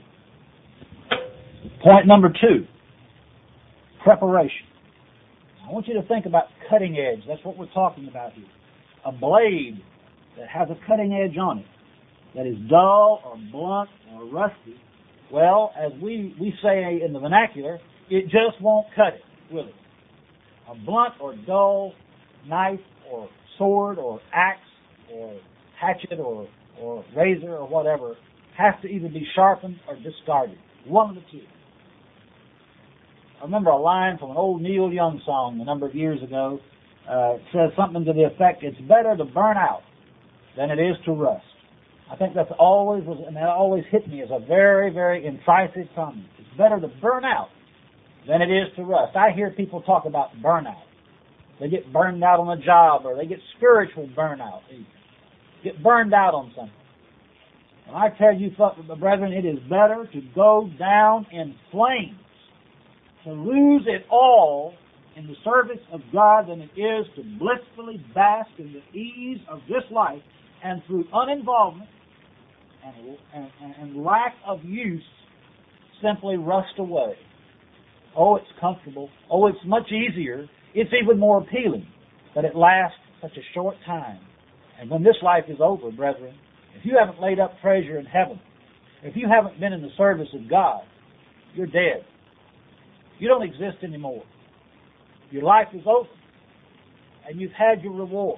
Point number two, preparation. I want you to think about cutting edge. That's what we're talking about here. A blade that has a cutting edge on it, that is dull or blunt or rusty, well, as we, we say in the vernacular, it just won't cut it, will it? A blunt or dull knife or sword or axe or hatchet or, or razor or whatever has to either be sharpened or discarded. One of the two. I remember a line from an old Neil Young song a number of years ago. Uh, it says something to the effect, it's better to burn out than it is to rust. I think that's always, was, and that always hit me as a very, very incisive comment. It's better to burn out than it is to rust. I hear people talk about burnout. They get burned out on a job, or they get spiritual burnout even. Get burned out on something. And I tell you, brethren, it is better to go down in flames, to lose it all in the service of God than it is to blissfully bask in the ease of this life and through uninvolvement and, and, and lack of use simply rust away. Oh, it's comfortable. Oh, it's much easier. It's even more appealing. But it lasts such a short time. And when this life is over, brethren, if you haven't laid up treasure in heaven, if you haven't been in the service of God, you're dead. You don't exist anymore. Your life is over. And you've had your reward.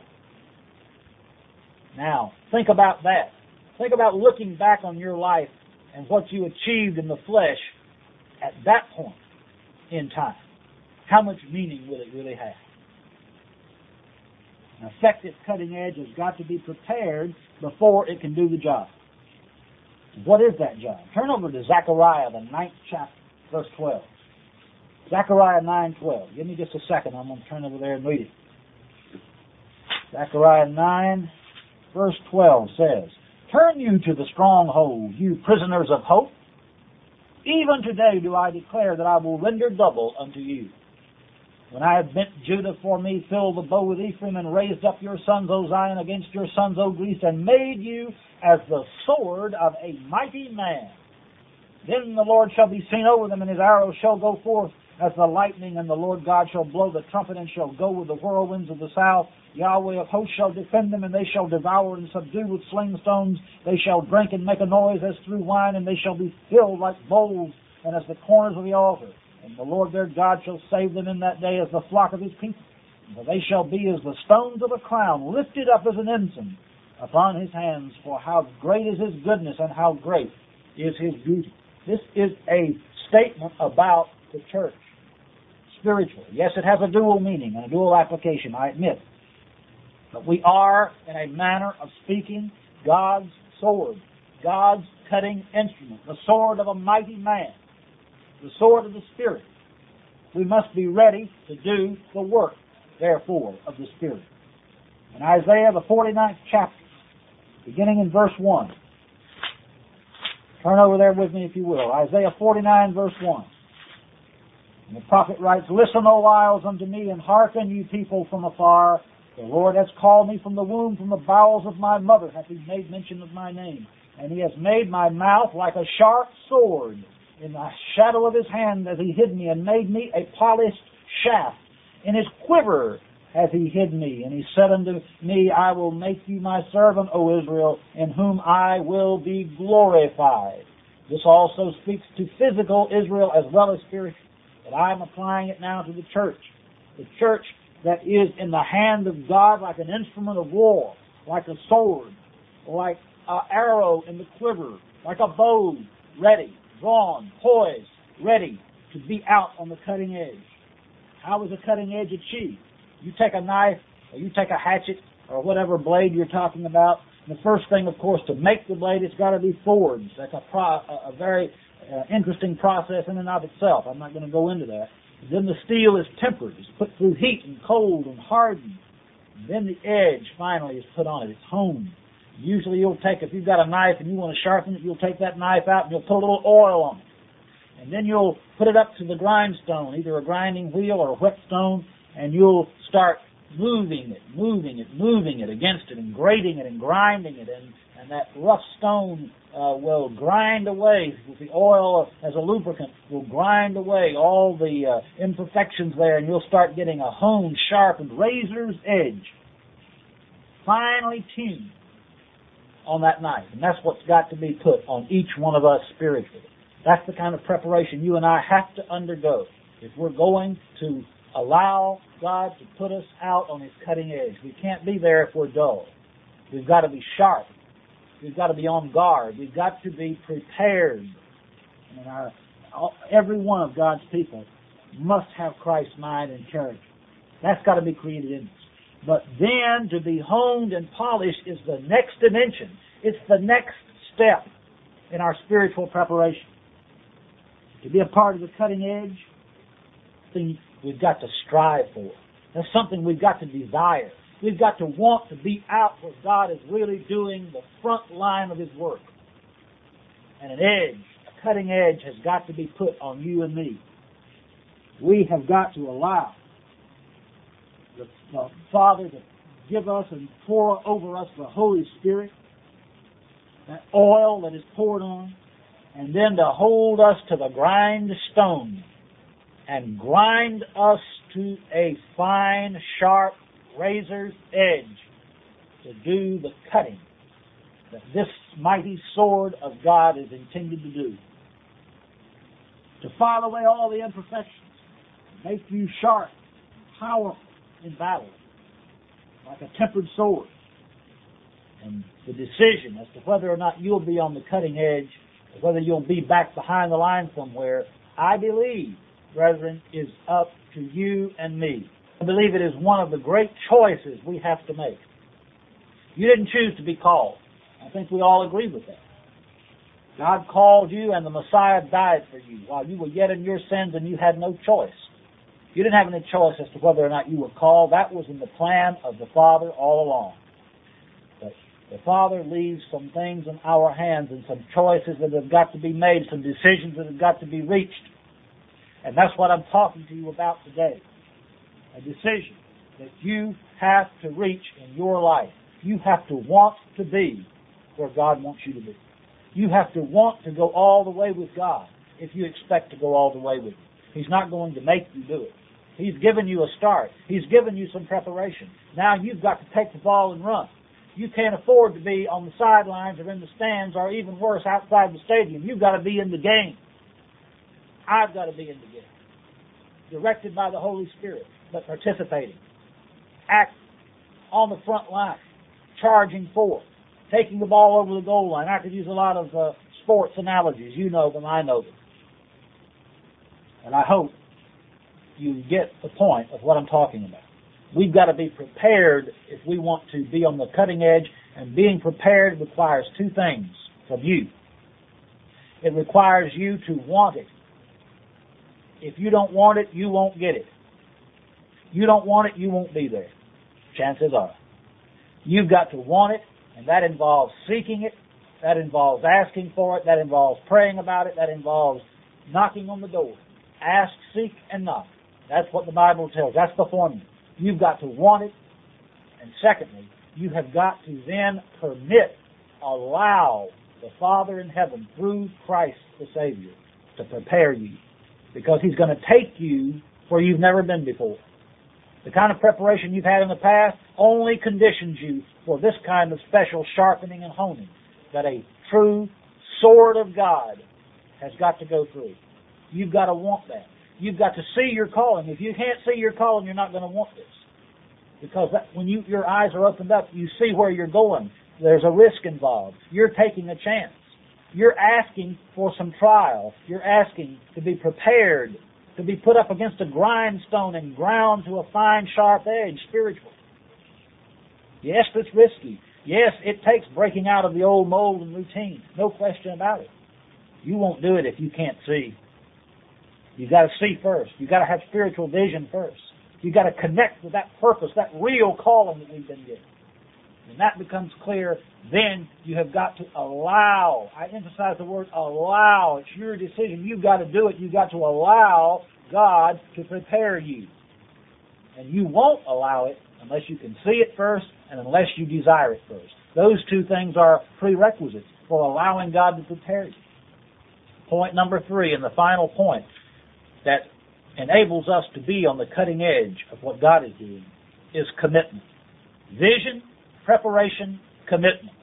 Now, think about that. Think about looking back on your life and what you achieved in the flesh at that point in time. How much meaning will it really have? An effective cutting edge has got to be prepared before it can do the job. What is that job? Turn over to Zechariah, the ninth chapter, verse twelve. Zechariah nine twelve. Give me just a second. I'm going to turn over there and read it. Zechariah nine, verse twelve says, Turn you to the stronghold, you prisoners of hope. Even today do I declare that I will render double unto you. When I have bent Judah for me, filled the bow with Ephraim, and raised up your sons, O Zion, against your sons, O Greece, and made you as the sword of a mighty man. Then the Lord shall be seen over them, and his arrows shall go forth as the lightning, and the Lord God shall blow the trumpet, and shall go with the whirlwinds of the south. Yahweh of hosts shall defend them, and they shall devour and subdue with sling stones. They shall drink and make a noise as through wine, and they shall be filled like bowls, and as the corners of the altar. And the Lord their God shall save them in that day as the flock of his people. For they shall be as the stones of a crown, lifted up as an ensign upon his hands. For how great is his goodness, and how great is his beauty. This is a statement about the church, spiritually. Yes, it has a dual meaning and a dual application, I admit. But we are, in a manner of speaking, God's sword, God's cutting instrument, the sword of a mighty man, the sword of the Spirit. We must be ready to do the work, therefore, of the Spirit. In Isaiah, the forty-ninth chapter, beginning in verse one. Turn over there with me, if you will. Isaiah forty-nine, verse one. And the prophet writes, Listen, O isles, unto me, and hearken, you people from afar. The Lord has called me from the womb, from the bowels of my mother hath he made mention of my name. And he has made my mouth like a sharp sword. In the shadow of his hand has he hid me, and made me a polished shaft. In his quiver hath he hid me. And he said unto me, I will make you my servant, O Israel, in whom I will be glorified. This also speaks to physical Israel as well as spiritual. But I am applying it now to the church. The church that is in the hand of God like an instrument of war, like a sword, like an arrow in the quiver, like a bow, ready, drawn, poised, ready to be out on the cutting edge. How is a cutting edge achieved? You take a knife, or you take a hatchet, or whatever blade you're talking about. And the first thing, of course, to make the blade, it's got to be forged. That's a, pro, a, a very uh, interesting process in and of itself. I'm not going to go into that. Then the steel is tempered. It's put through heat and cold and hardened. And then the edge finally is put on it. It's honed. Usually you'll take, if you've got a knife and you want to sharpen it, you'll take that knife out and you'll put a little oil on it. And then you'll put it up to the grindstone, either a grinding wheel or a whetstone, and you'll start moving it, moving it, moving it against it, and grating it and grinding it, and, and that rough stone uh, will grind away with the oil as a lubricant, will grind away all the uh, imperfections there, and you'll start getting a honed, sharpened razor's edge, finely tuned on that knife. And that's what's got to be put on each one of us spiritually. That's the kind of preparation you and I have to undergo if we're going to allow God to put us out on his cutting edge. We can't be there if we're dull. We've got to be sharp. We've got to be on guard. We've got to be prepared. And our, every one of God's people must have Christ's mind and character. That's got to be created in us. But then to be honed and polished is the next dimension. It's the next step in our spiritual preparation. To be a part of the cutting edge, thing we've got to strive for. That's something we've got to desire. We've got to want to be out where God is really doing the front line of his work. And an edge, a cutting edge, has got to be put on you and me. We have got to allow the, the Father to give us and pour over us the Holy Spirit, that oil that is poured on, and then to hold us to the grindstone and grind us to a fine, sharp razor's edge to do the cutting that this mighty sword of God is intended to do. To file away all the imperfections, make you sharp, powerful in battle, like a tempered sword. And the decision as to whether or not you'll be on the cutting edge, or whether you'll be back behind the line somewhere, I believe, brethren, is up to you and me. I believe it is one of the great choices we have to make. You didn't choose to be called. I think we all agree with that. God called you and the Messiah died for you while you were yet in your sins and you had no choice. You didn't have any choice as to whether or not you were called. That was in the plan of the Father all along. But The Father leaves some things in our hands and some choices that have got to be made, some decisions that have got to be reached. And that's what I'm talking to you about today. A decision that you have to reach in your life. You have to want to be where God wants you to be. You have to want to go all the way with God if you expect to go all the way with Him. He's not going to make you do it. He's given you a start. He's given you some preparation. Now you've got to take the ball and run. You can't afford to be on the sidelines or in the stands or even worse, outside the stadium. You've got to be in the game. I've got to be in the game. Directed by the Holy Spirit, but participating. Acting on the front line. Charging forth. Taking the ball over the goal line. I could use a lot of uh, sports analogies. You know them, I know them. And I hope you get the point of what I'm talking about. We've got to be prepared if we want to be on the cutting edge, and being prepared requires two things from you. It requires you to want it. If you don't want it, you won't get it. You don't want it, you won't be there. Chances are. You've got to want it, and that involves seeking it, that involves asking for it, that involves praying about it, that involves knocking on the door. Ask, seek, and knock. That's what the Bible tells. That's the formula. You've got to want it. And secondly, you have got to then permit, allow the Father in heaven, through Christ the Savior, to prepare you. Because He's going to take you where you've never been before. The kind of preparation you've had in the past only conditions you for this kind of special sharpening and honing that a true sword of God has got to go through. You've got to want that. You've got to see your calling. If you can't see your calling, you're not going to want this. Because that, when you, your eyes are opened up, you see where you're going. There's a risk involved. You're taking a chance. You're asking for some trial. You're asking to be prepared, to be put up against a grindstone and ground to a fine, sharp edge spiritually. Yes, it's risky. Yes, it takes breaking out of the old mold and routine. No question about it. You won't do it if you can't see. You've got to see first. You've got to have spiritual vision first. You've got to connect with that purpose, that real calling that we've been given. When that becomes clear, then you have got to allow. I emphasize the word allow. It's your decision. You've got to do it. You've got to allow God to prepare you. And you won't allow it unless you can see it first and unless you desire it first. Those two things are prerequisites for allowing God to prepare you. Point number three, and the final point that enables us to be on the cutting edge of what God is doing, is commitment. Vision, preparation, commitment.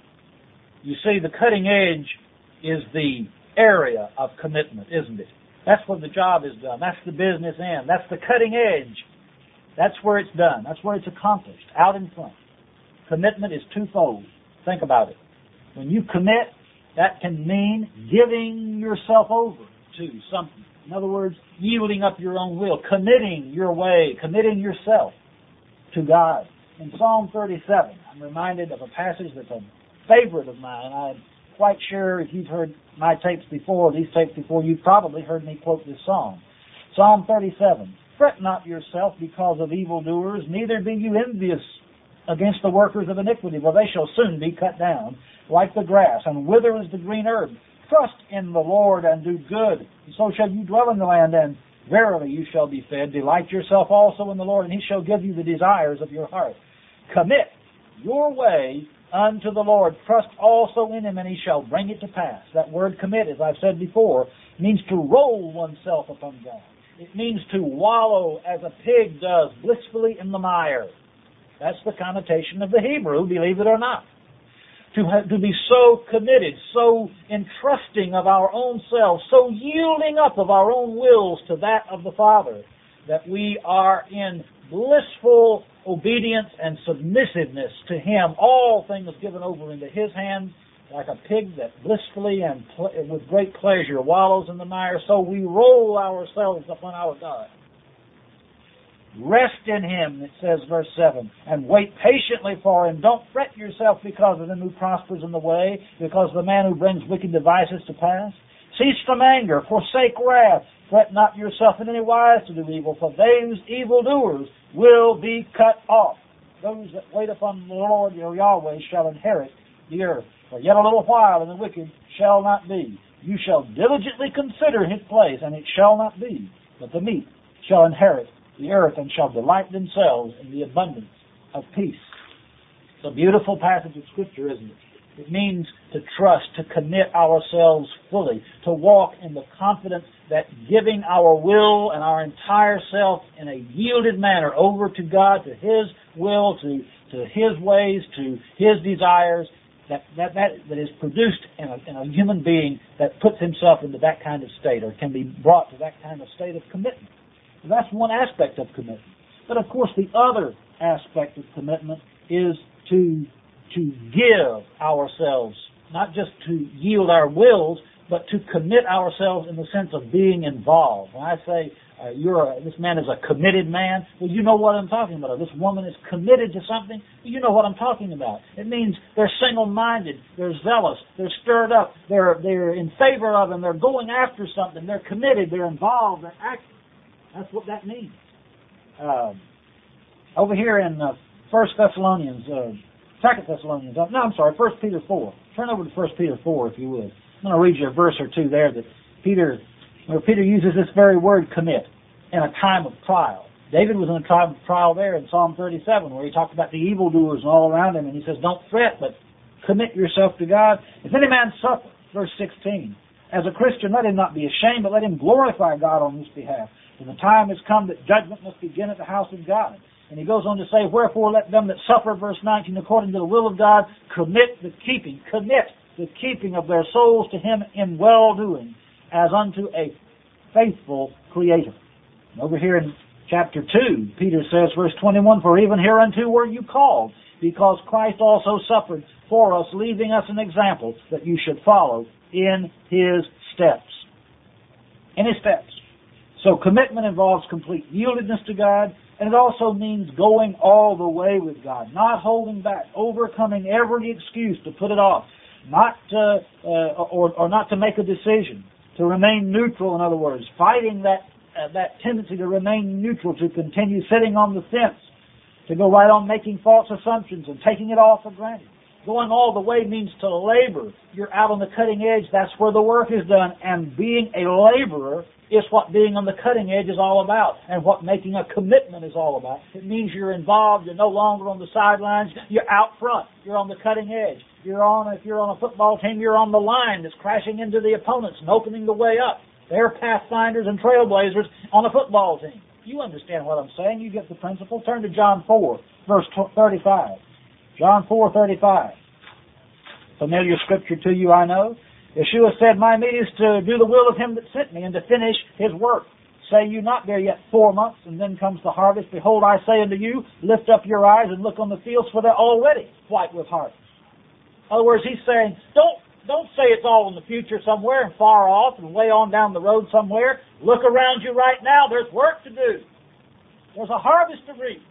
You see, the cutting edge is the area of commitment, isn't it? That's where the job is done. That's the business end. That's the cutting edge. That's where it's done. That's where it's accomplished, out in front. Commitment is twofold. Think about it. When you commit, that can mean giving yourself over to something. In other words, yielding up your own will, committing your way, committing yourself to God. In Psalm thirty-seven, I'm reminded of a passage that's a favorite of mine. I'm quite sure if you've heard my tapes before, these tapes before, you've probably heard me quote this song. Psalm thirty-seven, fret not yourself because of evildoers, neither be you envious against the workers of iniquity, for they shall soon be cut down like the grass, and wither as the green herb. Trust in the Lord and do good, and so shall you dwell in the land, and verily you shall be fed. Delight yourself also in the Lord, and He shall give you the desires of your heart. Commit your way unto the Lord. Trust also in Him, and He shall bring it to pass. That word commit, as I've said before, means to roll oneself upon God. It means to wallow as a pig does, blissfully in the mire. That's the connotation of the Hebrew, believe it or not. To have, to be so committed, so entrusting of our own selves, so yielding up of our own wills to that of the Father, that we are in blissful obedience and submissiveness to Him. All things given over into His hands, like a pig that blissfully and pl- with great pleasure wallows in the mire, so we roll ourselves upon our God. Rest in Him, it says, verse seven, and wait patiently for Him. Don't fret yourself because of him who prospers in the way, because of the man who brings wicked devices to pass. Cease from anger, forsake wrath. Fret not yourself in any wise to do evil, for those evildoers will be cut off. those that wait upon the Lord your Yahweh shall inherit the earth. For yet a little while, and the wicked shall not be. You shall diligently consider his place, and it shall not be. But the meek shall inherit the earth, and shall delight themselves in the abundance of peace. It's a beautiful passage of Scripture, isn't it? It means to trust, to commit ourselves fully, to walk in the confidence that giving our will and our entire self in a yielded manner over to God, to His will, to, to His ways, to His desires, that, that, that, that is produced in a, in a human being that puts himself into that kind of state, or can be brought to that kind of state of commitment. So that's one aspect of commitment. But of course the other aspect of commitment is to to give ourselves, not just to yield our wills, but to commit ourselves in the sense of being involved. When I say uh, you're a, this man is a committed man, well, you know what I'm talking about. Or this woman is committed to something, you know what I'm talking about. It means they're single-minded, they're zealous, they're stirred up, they're they're in favor of, and they're going after something. They're committed, they're involved, they're active. That's what that means. Uh, over here in uh, First Thessalonians. Uh, Second Thessalonians, no, I'm sorry, First Peter four. Turn over to First Peter four, if you would. I'm going to read you a verse or two there that Peter, where Peter uses this very word, commit, in a time of trial. David was in a time of trial there in Psalm thirty-seven, where he talked about the evildoers and all around him, and he says, don't fret, but commit yourself to God. If any man suffer, verse sixteen, as a Christian, let him not be ashamed, but let him glorify God on his behalf. For the time has come that judgment must begin at the house of God. And he goes on to say, wherefore let them that suffer, verse nineteen, according to the will of God, commit the keeping, commit the keeping of their souls to Him in well-doing, as unto a faithful Creator. And over here in chapter two, Peter says, verse twenty-one, for even hereunto were you called, because Christ also suffered for us, leaving us an example that you should follow in His steps. In His steps. So commitment involves complete yieldedness to God, and it also means going all the way with God, not holding back, overcoming every excuse to put it off, not uh, uh, or, or not to make a decision, to remain neutral, in other words, fighting that uh, that tendency to remain neutral, to continue sitting on the fence, to go right on making false assumptions and taking it all for granted. Going all the way means to labor. You're out on the cutting edge, that's where the work is done, and being a laborer is what being on the cutting edge is all about, and what making a commitment is all about. It means you're involved, you're no longer on the sidelines, you're out front, you're on the cutting edge. You're on, if you're on a football team, you're on the line that's crashing into the opponents and opening the way up. They're pathfinders and trailblazers on a football team. You understand what I'm saying, you get the principle. Turn to John four, verse thirty-five. John four, thirty-five. Familiar scripture to you, I know. Yeshua said, my meat is to do the will of Him that sent me, and to finish His work. Say you not, there yet four months, and then comes the harvest. Behold, I say unto you, lift up your eyes and look on the fields, for they're already white with harvest. In other words, He's saying, don't, don't say it's all in the future somewhere and far off and way on down the road somewhere. Look around you right now. There's work to do. There's a harvest to reap.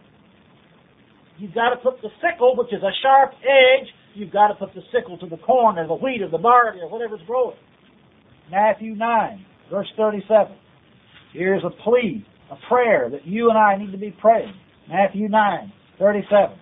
You've got to put the sickle, which is a sharp edge, you've got to put the sickle to the corn or the wheat or the barley or whatever's growing. Matthew nine, verse thirty-seven. Here's a plea, a prayer that you and I need to be praying. Matthew nine, thirty-seven.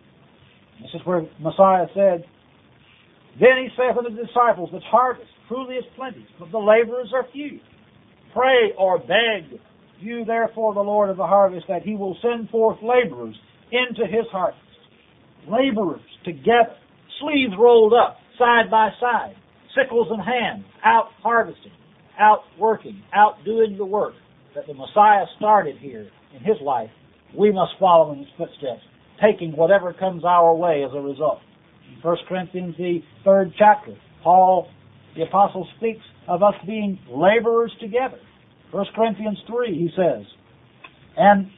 This is where Messiah said, then He saith unto the disciples, the harvest truly is plenty, but the laborers are few. Pray or beg you therefore the Lord of the harvest that He will send forth laborers into His harvest. Laborers together, sleeves rolled up, side by side, sickles in hand, out harvesting, out working, out doing the work that the Messiah started here in His life. We must follow in His footsteps, taking whatever comes our way as a result. In First Corinthians, the third chapter, Paul, the apostle, speaks of us being laborers together. First Corinthians three, he says, and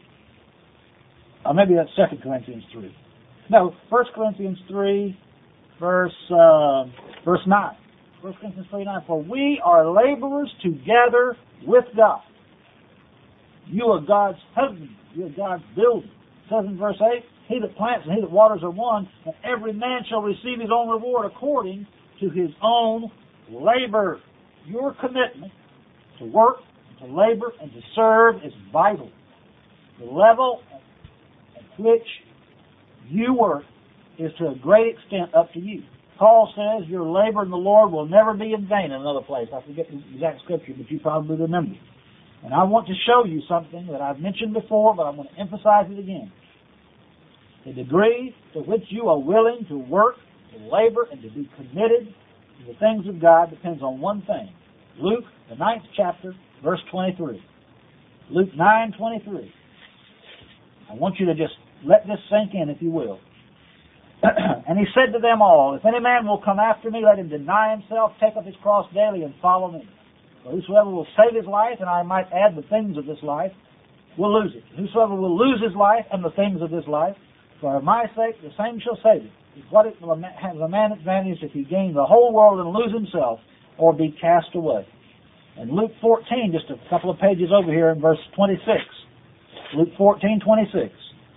uh, maybe that's Second Corinthians three. No, First Corinthians three, verse uh, verse nine. First Corinthians three nine. For we are laborers together with God. You are God's husband. You are God's builder. It says in verse eight, He that plants and he that waters are one, and every man shall receive his own reward according to his own labor. Your commitment to work, to labor, and to serve is vital. The level at which you work is to a great extent up to you. Paul says your labor in the Lord will never be in vain in another place. I forget the exact scripture, but you probably remember. And I want to show you something that I've mentioned before, but I'm going to emphasize it again. The degree to which you are willing to work, to labor, and to be committed to the things of God depends on one thing. Luke, the ninth chapter, verse twenty-three. Luke nine twenty-three. I want you to just let this sink in, if you will. And he said to them all, if any man will come after me, let him deny himself, take up his cross daily, and follow me. For whosoever will save his life, and I might add the things of this life, will lose it. Whosoever will lose his life and the things of this life, for my sake the same shall save it. What it will have a man advantage if he gain the whole world and lose himself, or be cast away. And Luke fourteen, just a couple of pages over here in verse twenty-six. Luke fourteen twenty-six.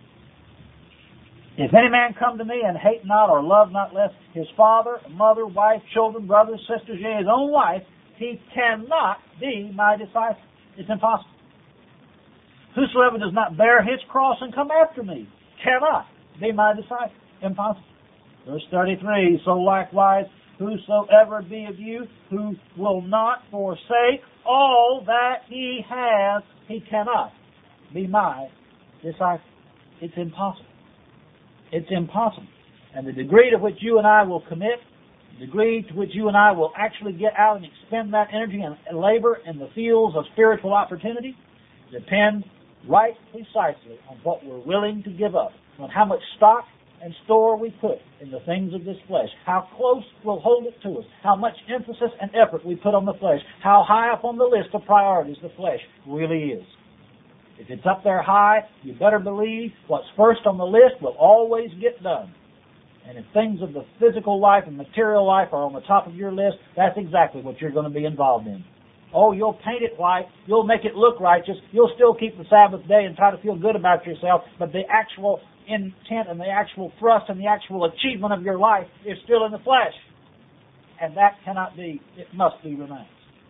If any man come to me and hate not or love not less his father, mother, wife, children, brothers, sisters, yea, his own life, he cannot be my disciple. It's impossible. Whosoever does not bear his cross and come after me cannot be my disciple. Impossible. Verse thirty-three, so likewise, whosoever be of you who will not forsake all that he has, he cannot be my disciple. It's impossible. It's impossible. And the degree to which you and I will commit, the degree to which you and I will actually get out and expend that energy and labor in the fields of spiritual opportunity depend right precisely on what we're willing to give up, on how much stock and store we put in the things of this flesh, how close we'll hold it to us, how much emphasis and effort we put on the flesh, how high up on the list of priorities the flesh really is. If it's up there high, you better believe what's first on the list will always get done. And if things of the physical life and material life are on the top of your list, that's exactly what you're going to be involved in. Oh, you'll paint it white, you'll make it look righteous, you'll still keep the Sabbath day and try to feel good about yourself, but the actual intent and the actual thrust and the actual achievement of your life is still in the flesh. And that cannot be, it must be renounced.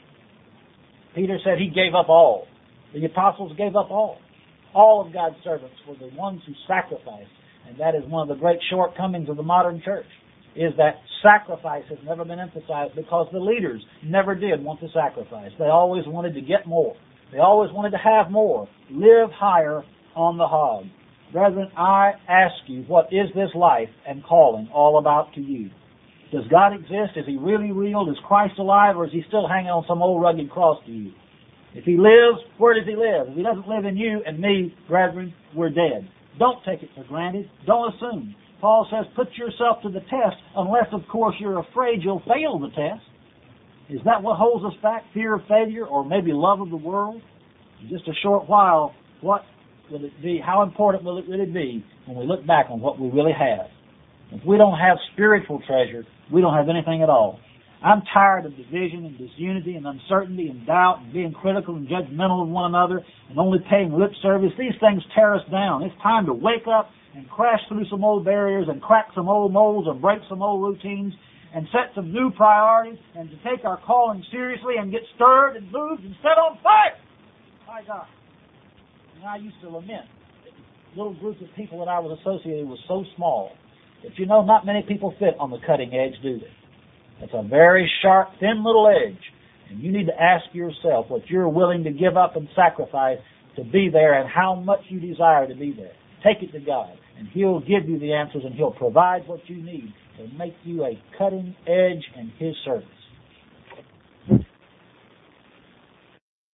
Peter said he gave up all. The apostles gave up all. All of God's servants were the ones who sacrificed. And that is one of the great shortcomings of the modern church, is that sacrifice has never been emphasized because the leaders never did want to sacrifice. They always wanted to get more. They always wanted to have more. Live higher on the hog. Brethren, I ask you, what is this life and calling all about to you? Does God exist? Is He really real? Is Christ alive? Or is He still hanging on some old rugged cross to you? If He lives, where does He live? If He doesn't live in you and me, brethren, we're dead. Don't take it for granted. Don't assume. Paul says, put yourself to the test, unless, of course, you're afraid you'll fail the test. Is that what holds us back? Fear of failure, or maybe love of the world? In just a short while, what will it be? How important will it really be when we look back on what we really have? If we don't have spiritual treasure, we don't have anything at all. I'm tired of division and disunity and uncertainty and doubt and being critical and judgmental of one another and only paying lip service. These things tear us down. It's time to wake up and crash through some old barriers and crack some old molds and break some old routines and set some new priorities and to take our calling seriously and get stirred and moved and set on fire. My God. And I used to lament that the little group of people that I was associated with was so small that, you know, not many people fit on the cutting edge, do they? It's a very sharp, thin little edge. And you need to ask yourself what you're willing to give up and sacrifice to be there and how much you desire to be there. Take it to God, and He'll give you the answers, and He'll provide what you need to make you a cutting edge in His service.